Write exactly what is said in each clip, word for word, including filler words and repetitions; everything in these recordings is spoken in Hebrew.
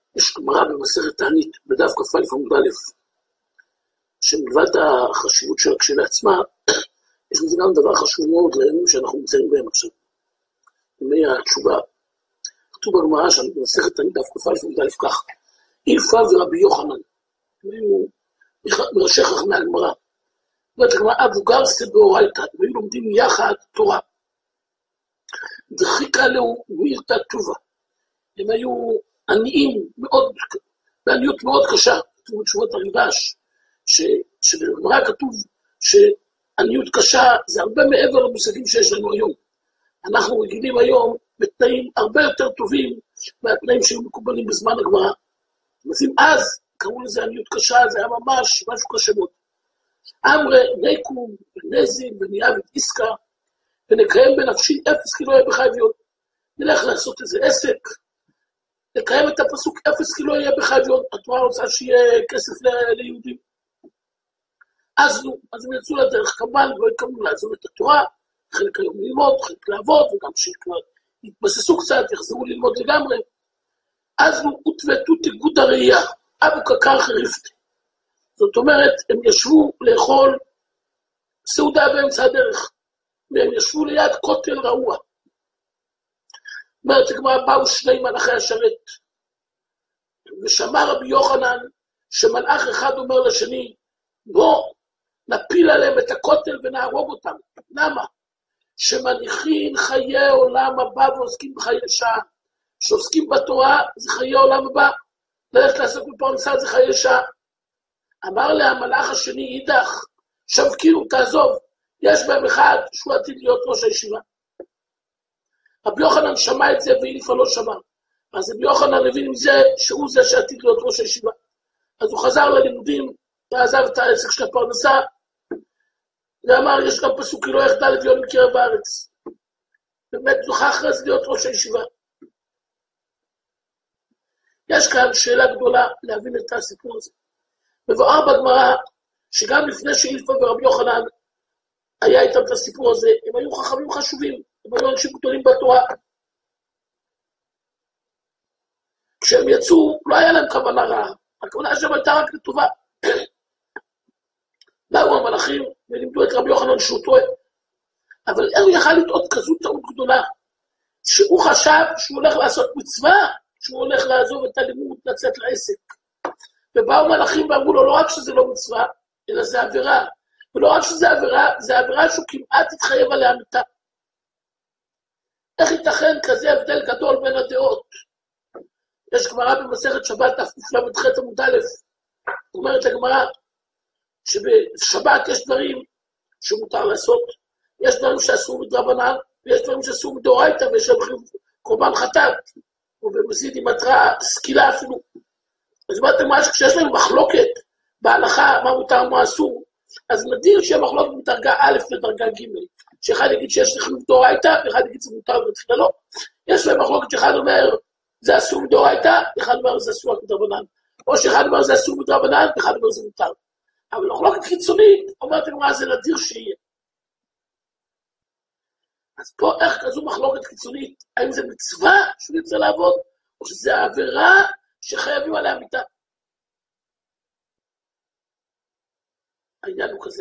יש גמרא במסכת תענית, בדף כ"א עמוד א', שמלבד החשיבות שלה כשלעצמה, יש לזה גם דבר חשוב מאוד לימים שאנחנו נמצאים בהם עכשיו. ימי התשובה. כתוב בגמרא שם במסכת תענית דף כ"א עמוד א' כך, אילפא ורבי יוחנן, היו מראשי חכמי הגמרא. זאת הגמרא אבו גרסא באורייתא, הם היו לומדים יחד תורה. דחיקה לו מילתא טובה. הם היו עניים מאוד, בעניות מאוד קשה, כתוב בתשובות הריב"ש, שבגמרא כתוב שעניות קשה זה הרבה מעבר למושגים שיש לנו היום. אנחנו רגילים היום בתנאים הרבה יותר טובים מהתנאים שהיו מקובלים בזמן הגמרא. אז קראו לזה עניות קשה, זה היה ממש משהו קשה מאוד. אמרי נקום ונזין וניאבד עסקה ונקיים בנפשי אפס כי לא יהיה בחייביון. נלך לעשות איזה עסק, לקיים את הפסוק אפס כי לא יהיה בחייביון. התורה רוצה שיהיה כסף ליהודים. אז נו, אז הם יצאו לדרך, כמובן לא התכוונו לעזוב את התורה, חלק היום ללמוד, חלק לעבוד, וגם שכבר יתבססו קצת, יחזרו ללמוד לגמרי. אז נו, ותו תיגוד הראייה, אבו קקר חריפתי. זאת אומרת, הם ישבו לאכול סעודה באמצע הדרך, והם ישבו ליד כותל רעוע. אומרת, כמו באו שני מלאכי השרת, ושמע רבי יוחנן, שמלאך אחד אומר לשני, בוא, נפיל עליהם את הכותל ונהרוג אותם. למה? שמניחים חיי עולם הבא ועוסקים בחיי שעה. שעוסקים בתורה זה חיי עולם הבא. ללכת לעסוק בפרנסה זה חיי שעה. אמר לה המלאך השני אידך, שבקינו תעזוב, יש בהם אחד שהוא עתיד להיות ראש הישיבה. רבי יוחנן שמע את זה ואילפא לא שמע. אז רבי יוחנן הבין עם זה שהוא זה שעתיד להיות ראש הישיבה. אז הוא חזר ללימודים, ועזב את העסק של הפרנסה, ואמר, יש גם פסוק, כי לא יחדל אביון מקרב הארץ. באמת זוכה אחרי זה להיות ראש הישיבה. יש כאן שאלה גדולה להבין את הסיפור הזה. מבואר בגמרא, שגם לפני שאילפא ורבי יוחנן היה איתם את הסיפור הזה, הם היו חכמים חשובים, הם היו אנשים גדולים בתורה. כשהם יצאו, לא היה להם כוונה רעה, הכוונה שם הייתה רק לטובה. באו המלאכים ולימדו את רבי יוחנן שהוא טועה. אבל הוא יכל לטעות כזו טעות גדולה, שהוא חשב שהוא הולך לעשות מצווה, שהוא הולך לעזוב את הלימוד, לצאת לעסק. ובאו מלאכים ואמרו לו, לא רק שזה לא מצווה, אלא זה עבירה. ולא רק שזה עבירה, זה עבירה שהוא כמעט התחייב עליה מיתה. איך ייתכן כזה הבדל גדול בין הדעות? יש גמרא במסכת שבת, תקל"ח עמוד א', אומרת הגמרא, שבשבת יש דברים שמותר לעשות, יש דברים שאסור מדרבנן, ויש דברים שאסור מדאורייתא, ויש להם קורבן חטאת, ובמזיד עם התראה, סקילה אפילו. אז מה אתם אומרים שכשיש להם מחלוקת בהלכה, מה מותר מה אסור, אז נדיר שיהיה מחלוקת מדרגה א' לדרגה ג', שאחד יגיד שיש לחיוב דאורייתא, ואחד יגיד זה מותר ותחילה לא. יש להם מחלוקת שאחד אומר, זה אסור מדאורייתא, אחד אומר זה אסור מדרבנן, או שאחד אומר זה אסור מדרבנן, ואחד אומר זה מותר. אבל מחלוקת חיצונית, אומרת הגמרא, זה נדיר שיהיה. אז פה איך כזו מחלוקת חיצונית, האם זה מצווה שהוא יצא לעבוד, או שזה העבירה שחייבים עליה מיתה? העניין הוא כזה.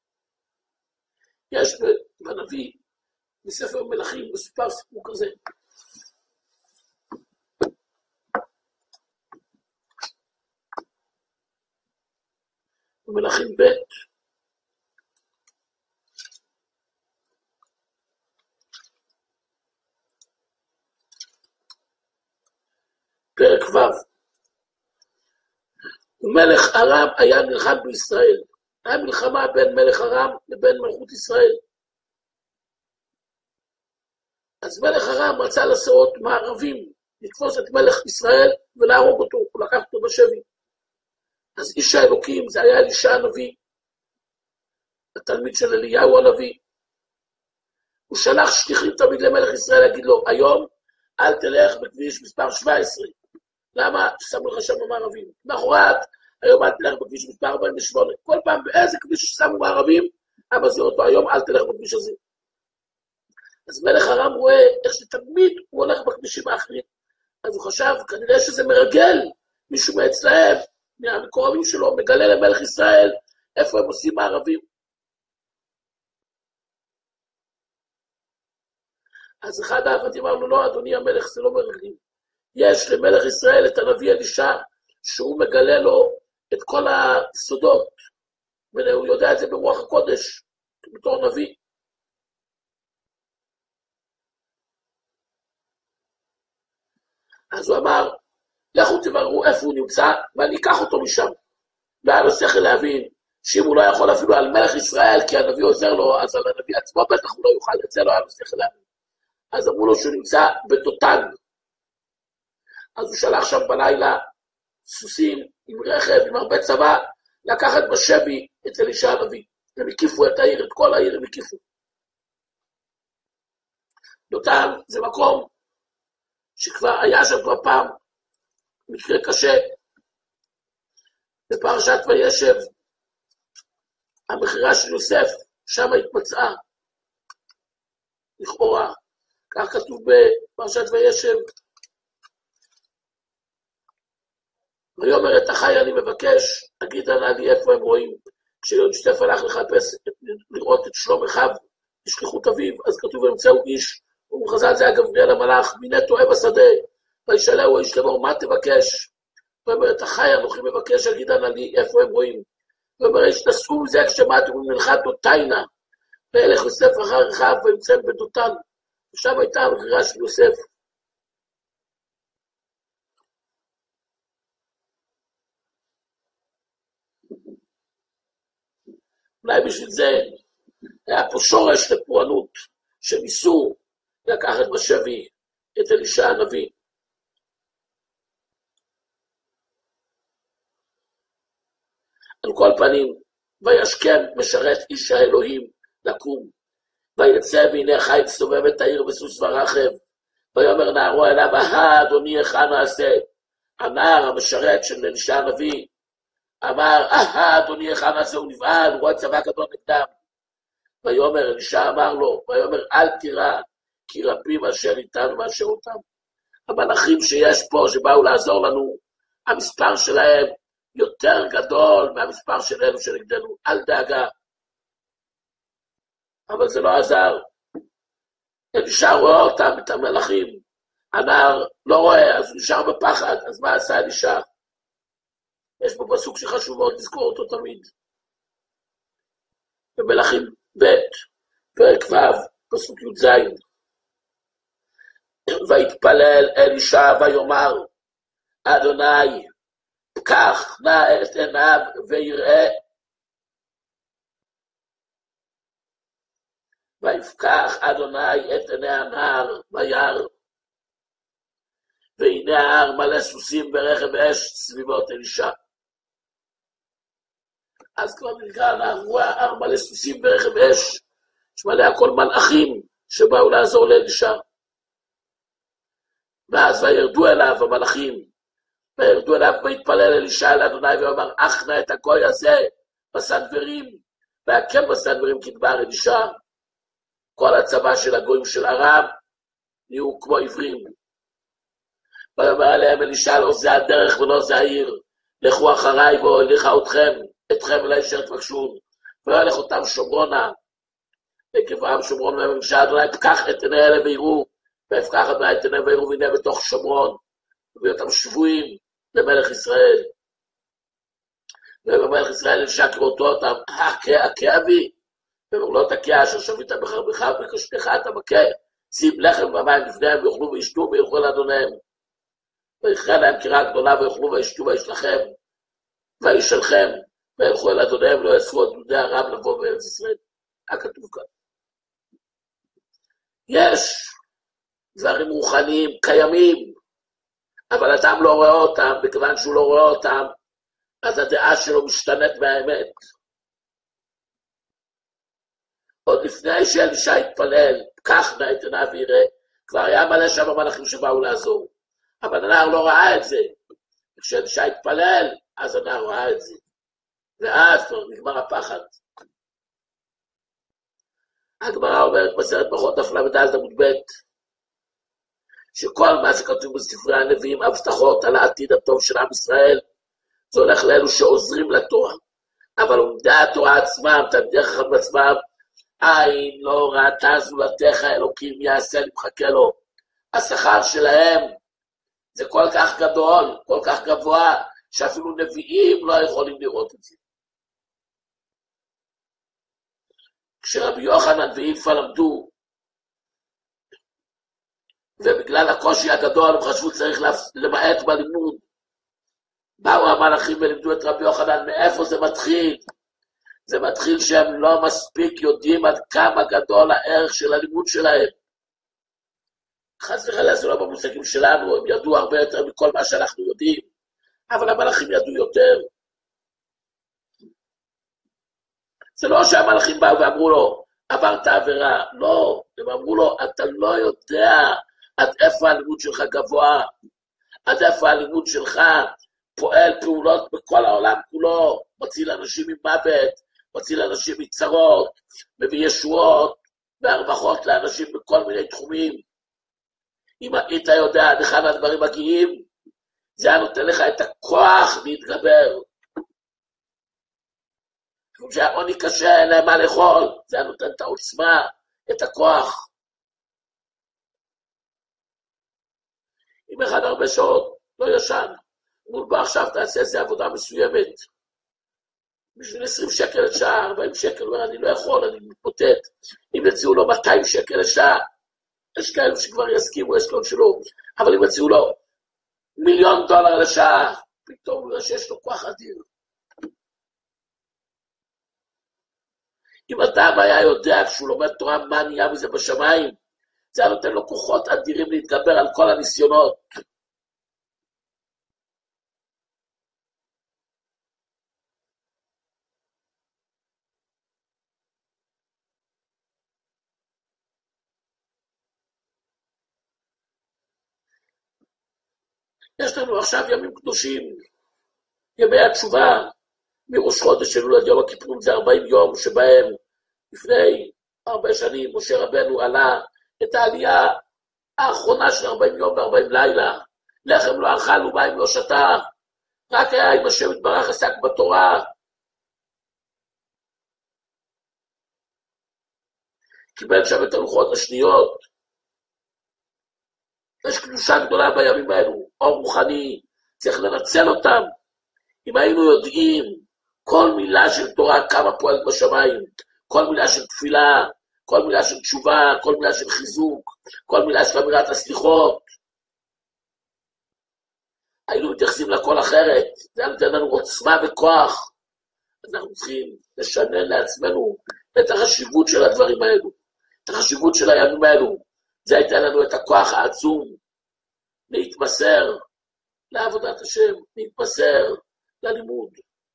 יש בנביא, בספר מלכים, מסופר סיפור כזה. במלכים ב' פרק ו' ומלך ארם היה נלחם בישראל. היה מלחמה בין מלך ארם לבין מלכות ישראל. אז מלך ארם רצה לעשות מערבים, לתפוס את מלך ישראל ולהרוג אותו, הוא לקח אותו בשבי. אז איש האלוקים, זה היה אלישע הנביא, התלמיד של אליהו הנביא. הוא שלח שליחים תמיד למלך ישראל, להגיד לו, היום אל תלך בכביש מספר שבע עשרה. למה? ששמו לך שם מערבים. מאחורת, היום אל תלך בכביש מספר ארבעים ושמונה. כל פעם באיזה כביש ששמו מערבים, אבא זה אותו, היום אל תלך בכביש הזה. אז מלך ארם רואה איך שתמיד הוא הולך בכבישים האחרים. אז הוא חשב, כנראה שזה מרגל, מישהו מאצלהם, מהמקורבים שלו, מגלה למלך ישראל, איפה הם עושים מערבים. אז אחד העבדים אמר לו, לא, אדוני המלך, זה לא מרגלים. יש למלך ישראל את הנביא אלישע, שהוא מגלה לו את כל הסודות, והוא יודע את זה ברוח הקודש, בתור נביא. אז הוא אמר, לכו תבררו איפה הוא נמצא, ואני אקח אותו משם. והיה לו שכל להבין, שאם הוא לא יכול אפילו על מלך ישראל, כי הנביא עוזר לו, אז על הנביא עצמו בטח הוא לא יוכל לצא לו, היה לו שכל להבין. אז אמרו לו שהוא נמצא בדותן. אז הוא שלח שם בלילה סוסים עם רכב, עם הרבה צבא, לקחת בשבי את אלישע הנביא. הם הקיפו את העיר, את כל העיר הם הקיפו. דותן זה מקום שכבר היה שם כבר פעם מקרה קשה. בפרשת וישב, המכירה של יוסף, שם התמצאה, לכאורה. כך כתוב בפרשת וישב, ויאמר את אחי אני מבקש, תגיד נא לי איפה הם רואים, כשיוסף הלך לחפש, לראות את שלום אחיו, לשליחות אביו, אז כתוב וימצאו איש, ובחז"ל זה היה גבריאל המלאך, מיני טועה בשדה, וישאלהו האיש לאמור, מה תבקש? ויאמר את אחי אנוכי מבקש, תגיד נא לי איפה הם רואים. ויאמר איש נסעו מזה כשמעתם ומלכת דותיינה, וילך יוסף אחר אחיו וימצאם בדותן. ושם הייתה המכירה של יוסף. אולי בשביל זה היה פה שורש לפורענות, שניסו לקחת בשבי את אלישע הנביא. על כל פנים, וישכם משרת איש האלוהים לקום, ויצא והנה חי סובב את העיר בסוס ורכב, ויאמר נערו אליו, אהה אדוני איך נעשה? הנער המשרת של אלישע הנביא, אמר, אהה אדוני איך נעשה? הוא נבהל, הוא רואה צבא גדול נגדם. ויאמר אלישע אמר לו, ויאמר אל תירא, כי רבים אשר איתנו מאשר אותם. המלאכים שיש פה שבאו לעזור לנו, המספר שלהם יותר גדול מהמספר שלנו שנגדנו, אל דאגה. אבל זה לא עזר. אלישע רואה אותם, את המלאכים. הנער לא רואה, אז הוא נשאר בפחד. אז מה עשה אלישע? יש פה פסוק שחשוב מאוד לזכור אותו תמיד. במלאכים ב' פרק ו' פסוק י"ז. ויתפלל אלישע ויאמר, אדוני, פקח נא את עיניו ויראה. ויפקח אדוני את עיני הנער וירא. והנה ההר מלא סוסים ברכב אש סביבות אלישע. אז כבר נרגע הנער, רואה ההר מלא סוסים ברכב אש, שמלא הכל מלאכים שבאו לעזור לאלישע. ואז וירדו אליו המלאכים, וירדו אליו ויתפלל אלישע אל אדוני ואמר, אחנה את הגוי הזה בסנוורים, והקם בסנוורים כדבר אלישע. כל הצבא של הגויים של ארם נהיו כמו עברים. ויאמר עליהם אלישע, לא זה הדרך ולא זה העיר, לכו אחריי והוליכה אתכם, אתכם אלי אשר תבקשון, וילך אותם שומרונה, וכבעם שומרון ואלישע אדוני, פקח את עיני אלה ויראו, ויפקח אדוני את עיני ויראו, והנה בתוך שומרון, ובאותם שבויים למלך ישראל. ובמלך ישראל אלישע כראותו אותם, הכה, הכה אבי, ואומר לא תכה אשר שביתה בחרבך ובקשתך אתה מכה, שים לחם ומים לפניהם ויאכלו וישתו וילכו אל אדוניהם. ויכרה להם קראה גדולה ויאכלו וישתו וישלחם וישלחם וילכו אל אדוניהם, לא יאספו את דודי ארם לבוא בארץ ישראל. הכתוב כאן. יש דברים רוחניים קיימים, אבל אדם לא רואה אותם, וכיוון שהוא לא רואה אותם, אז הדעה שלו משתנית מהאמת. עוד לפני שאלישע התפלל, פקח נא את עיניו ויראה, כבר היה מלא שם המלאכים שבאו לעזור. אבל הנער לא ראה את זה. כשאלישע התפלל, אז הנער ראה את זה. ואז כבר נגמר הפחד. הגמרא אומרת בסרט ברכות דף ל"ד עמוד ב', שכל מה שכתוב בספרי הנביאים, הבטחות על העתיד הטוב של עם ישראל, זה הולך לאלו שעוזרים לתורה. אבל עומדי התורה עצמם, תלמידי חכמים עצמם, עין לא ראתה זולתך אלוקים יעשה, אני מחכה לו. השכר שלהם זה כל כך גדול, כל כך גבוה, שאפילו נביאים לא יכולים לראות את זה. כשרבי יוחנן ואיפה למדו, ובגלל הקושי הגדול הם חשבו צריך למעט בלימוד, באו המלאכים ולימדו את רבי יוחנן מאיפה זה מתחיל. זה מתחיל שהם לא מספיק יודעים עד כמה גדול הערך של הלימוד שלהם. חס וחלילה זה לא במושגים שלנו, הם ידעו הרבה יותר מכל מה שאנחנו יודעים, אבל המלאכים ידעו יותר. זה לא שהמלאכים באו ואמרו לו, עברת עבירה, לא, הם אמרו לו, אתה לא יודע עד איפה הלימוד שלך גבוה, עד איפה הלימוד שלך פועל פעולות בכל העולם כולו, מציל אנשים ממוות, מציל אנשים מצרות, מביא ישועות והרווחות לאנשים בכל מיני תחומים. אם היית יודע עד אחד הדברים מגיעים, זה היה נותן לך את הכוח להתגבר. כמו שהעוני קשה, אין להם מה לאכול, זה היה נותן את העוצמה, את הכוח. אם אחד הרבה שעות, לא ישן, מול בוא עכשיו תעשה איזה עבודה מסוימת, בשביל עשרים שקל לשעה, ארבעים שקל, אומר, אני לא יכול, אני מתמוטט. אם יציעו לו מאתיים שקל לשעה, יש כאלו שכבר יסכימו, יש כאלו שלא, אבל אם יציעו לו מיליון דולר לשעה, פתאום הוא יראה שיש לו כוח אדיר. אם אדם היה יודע כשהוא לומד תורה מה נהיה מזה בשמיים, זה היה נותן לו כוחות אדירים להתגבר על כל הניסיונות. יש לנו עכשיו ימים קדושים, ימי התשובה, מראש חודש שלו עד יום הכיפורים, זה ארבעים יום שבהם לפני הרבה שנים משה רבנו עלה את העלייה האחרונה של ארבעים יום ו-ארבעים לילה, לחם לא אכל ומים לא שתה, רק היה עם השם יתברך עסק בתורה. קיבל שם את הלוחות השניות. יש קדושה גדולה בימים האלו, אור רוחני, צריך לנצל אותם. אם היינו יודעים כל מילה של תורה כמה פועלת בשמיים, כל מילה של תפילה, כל מילה של תשובה, כל מילה של חיזוק, כל מילה של אמירת הסליחות, היינו מתייחסים לכל אחרת. זה היה נותן לנו עוצמה וכוח. אנחנו צריכים לשנן לעצמנו את החשיבות של הדברים האלו, את החשיבות של הימים האלו. זה הייתה לנו את הכוח העצום להתמסר לעבודת השם, להתמסר ללימוד.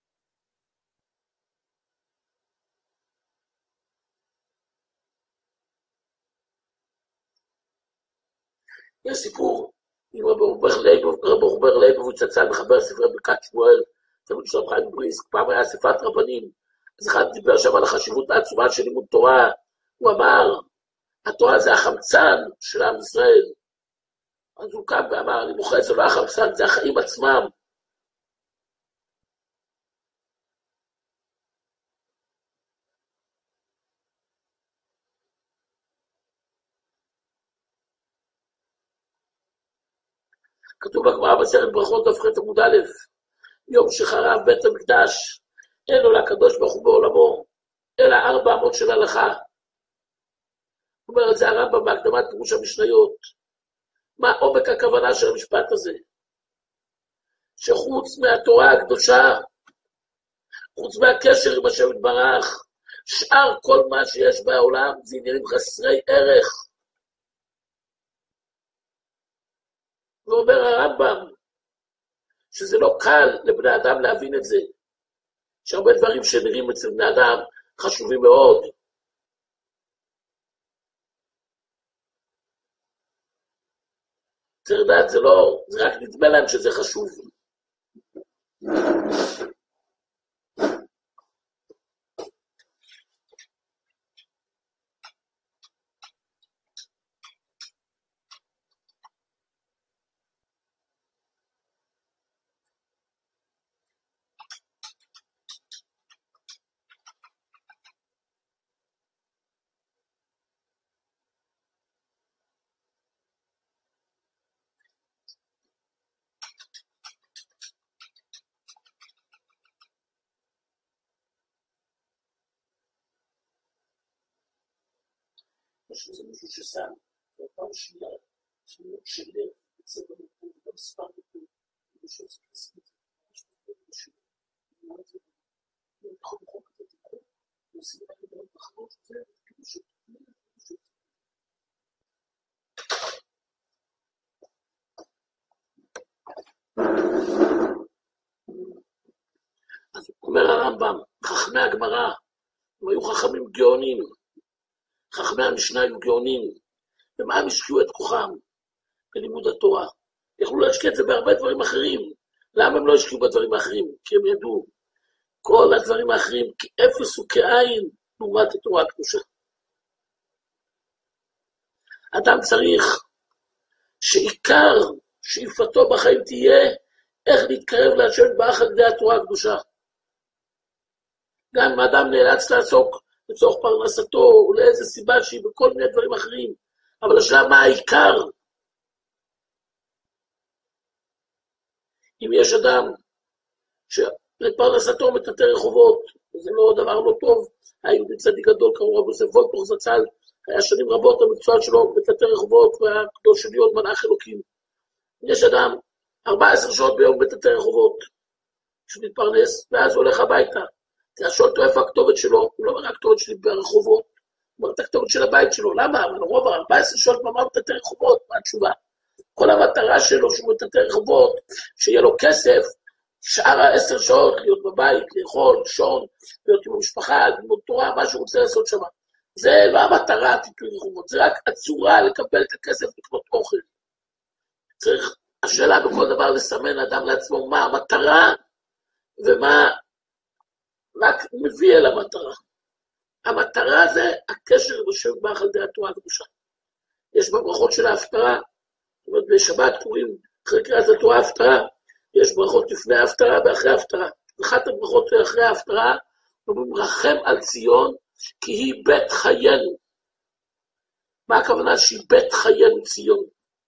יש סיפור עם רב אורבר ליבוביץ זצ"ל, מחבר ספרי ברכת שמואל, תלמיד שלום חיים מבריסק. פעם היה אספת רבנים, אז אחד דיבר שם על החשיבות העצומה של לימוד תורה. הוא אמר, התורה זה החמצן של עם ישראל. אז הוא קם ואמר, אני מוכן, זה לא החמצן, זה החיים עצמם. כתוב בגמרא בספר ברכות דף ח' עמוד א', יום שחרב בית המקדש, אין לו לקדוש ברוך הוא בעולמו, אלא ארבע אמות של הלכה. זאת אומרת, זה הרמב"ם בהקדמת פירוש המשניות. מה עומק הכוונה של המשפט הזה? שחוץ מהתורה הקדושה, חוץ מהקשר עם השם יתברך, שאר כל מה שיש בעולם זה עניינים חסרי ערך. ואומר הרמב"ם, שזה לא קל לבני אדם להבין את זה, שהרבה דברים שנראים אצל בני אדם חשובים מאוד. צריך לדעת, זה לא, זה רק נדמה להם שזה חשוב. יש לזה מישהו ששם, בפעם שנייה, תמונות של לב, בצבע מפה, וגם ספר מפה, ושל זה כסף, יש מפה ושל לב, אני זה, אני יכול לחוק את התיקון, ועושים את זה גם בחנות, זה, וכאילו שתקנים, וכאילו אז אומר הרמב"ם, חכמי הגמרא, הם היו חכמים גאונים, חכמי המשנה היו גאונים, ומה הם השקיעו את כוחם בלימוד התורה? יכלו להשקיע את זה בהרבה דברים אחרים. למה הם לא השקיעו בדברים האחרים? כי הם ידעו, כל הדברים האחרים כאפס וכעין לעומת התורה הקדושה. אדם צריך שעיקר שאיפתו בחיים תהיה איך להתקרב להשם יתברך על ידי התורה הקדושה. גם אם האדם נאלץ לעסוק לצורך פרנסתו, או לאיזה סיבה שהיא בכל מיני דברים אחרים, אבל השאלה מה העיקר? אם יש אדם שלפרנסתו מטאטא רחובות, וזה לא דבר לא טוב, היה יהודי צדיק גדול, קראו רבי יוסף וולטנוך זצ"ל, היה שנים רבות המקצוע שלו מטאטא רחובות, והקדוש עליון מלאך אלוקים. יש אדם ארבע עשרה שעות ביום מטאטא רחובות, שמתפרנס, ואז הוא הולך הביתה. תשאל אותו איפה הכתובת שלו, הוא לא אומר הכתובת שלי ברחובות, הוא אומר את הכתובת של הבית שלו, למה? אבל רוב ארבע עשרה שעות ממש מטאטא רחובות, מה התשובה? כל המטרה שלו שהוא מטאטא רחובות, שיהיה לו כסף, שאר העשר שעות להיות בבית, לאכול, לישון, להיות עם המשפחה, ללמוד תורה, מה שהוא רוצה לעשות שם. זה לא המטרה, טיטוי רחובות, זה רק הצורה לקבל את הכסף לקנות אוכל. צריך, השאלה בכל דבר לסמן אדם לעצמו מה המטרה, ומה רק מביא אל המטרה. המטרה זה הקשר לשם יתברך על ידי התורה הקדושה. יש בברכות של ההפטרה, זאת אומרת בשבת קוראים אחרי קריאת התורה ההפטרה, יש ברכות לפני ההפטרה ואחרי ההפטרה. אחת הברכות אחרי ההפטרה, אומרים רחם על ציון כי היא בית חיינו. מה הכוונה שהיא בית חיינו ציון?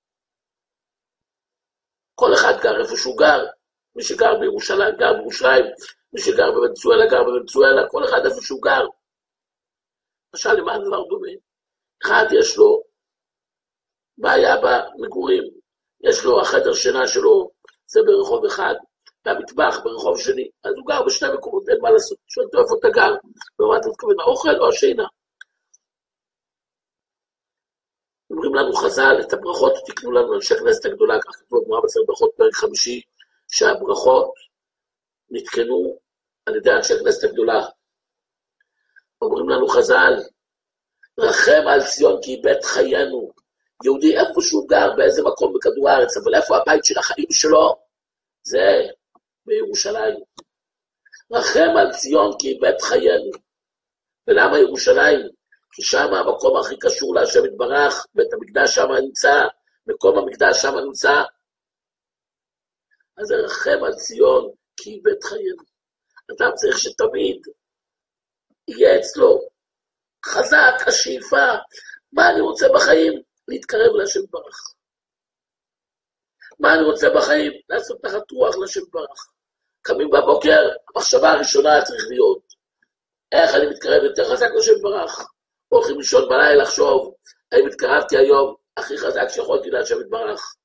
כל אחד גר איפה שהוא גר, מי שגר בירושלים גר בירושלים, מי שגר בוונצואלה גר בוונצואלה, כל אחד איפה שהוא גר. למשל, למה הדבר דומה? אחד יש לו בעיה במגורים, יש לו החדר שינה שלו, זה ברחוב אחד, והמטבח ברחוב שני, אז הוא גר בשני מקומות, אין מה לעשות, שואל אותו איפה אתה גר, ומה אתה מתכוון, האוכל או השינה? אומרים לנו חז"ל, את הברכות תקנו לנו אנשי כנסת הגדולה, כך כתוב בגמרא בספר ברכות פרק חמישי, שהברכות נתקנו על ידי אנשי כנסת הגדולה. אומרים לנו חז"ל, רחם על ציון כי היא בית חיינו. יהודי איפה שהוא גר, באיזה מקום בכדור הארץ, אבל איפה הבית של החיים שלו? זה בירושלים. רחם על ציון כי היא בית חיינו. ולמה ירושלים? כי שם המקום הכי קשור להשם יתברך, בית המקדש שם נמצא, מקום המקדש שם נמצא. אז זה רחם על ציון כי היא בית חיינו. אדם צריך שתמיד יהיה אצלו חזק, השאיפה, מה אני רוצה בחיים? להתקרב להשם יתברך. מה אני רוצה בחיים? לעשות תחת רוח להשם יתברך. קמים בבוקר, המחשבה הראשונה צריך להיות, איך אני מתקרב יותר חזק להשם יתברך? הולכים לישון בלילה לחשוב, האם התקרבתי היום הכי חזק שיכולתי להשם יתברך?